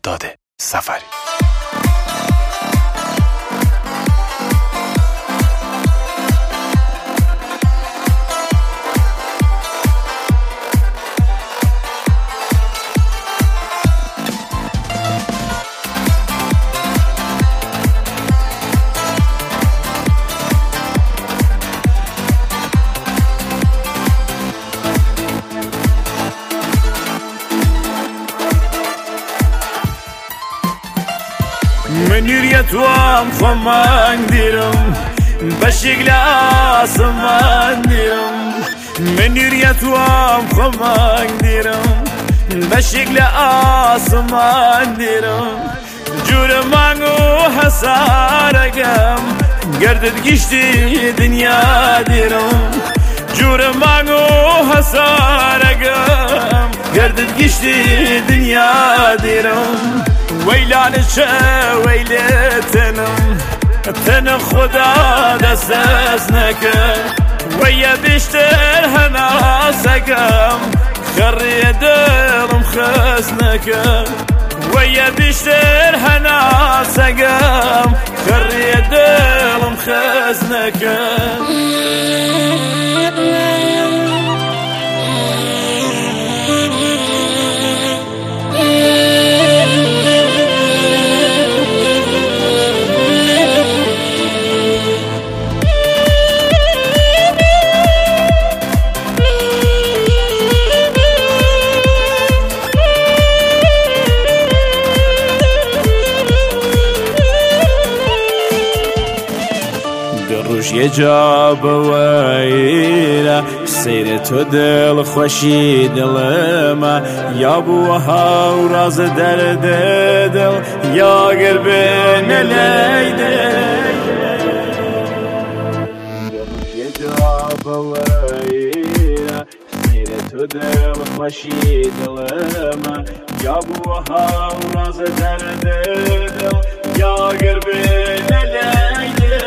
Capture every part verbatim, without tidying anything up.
مهرداد سفری. من يريد وام خمان ديرم بشيق لاسمان ديرم من يريد وام خمان ديرم بشيق لاسمان ديرم جور مانو حسارقم قردت قشتي دنيا ديرم جور مانو حسارقم قردت قشتي دنيا ديرم ويلان شا ويلتنم تن خدا دستنك ويا بيشتر هنا سقم خري دلم خسنك ويا بيشتر هنا سقم خري دلم خسنك روش یه جا بویره سیر تو دل خوشی دلما یا بوها و راز درد دل یا قربین لیده روش یه جا بویره سیر تو دل خوشی دلما یا بوها و راز درد دل یا قربین لیده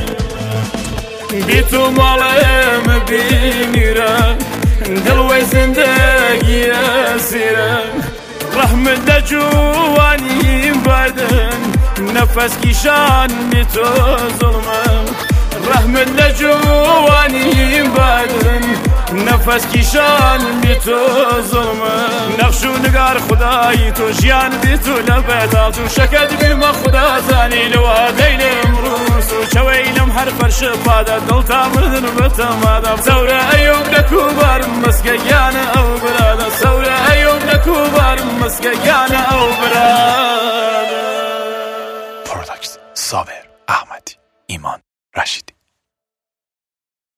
بی تو مالم بینیرم دلوی زندگی اسیرم رحمت دجوانیم بدن نفس کشان بی تو ظلمم رحمت دجوانیم بدن نفس کشان بی تو ظلمم نقش و نگار خدای تو جیان بی تو لبتا تو شکد بی ما خدا زانی لوا دیلم روس و چوینم هر فرش بادا دلتا مردن بتمادا سورة ایوم نکوبار مسکیان او برادا سورة ایوم نکوبار مسکیان او برادا. پروداکت صابر احمدی، ایمان رشیدی.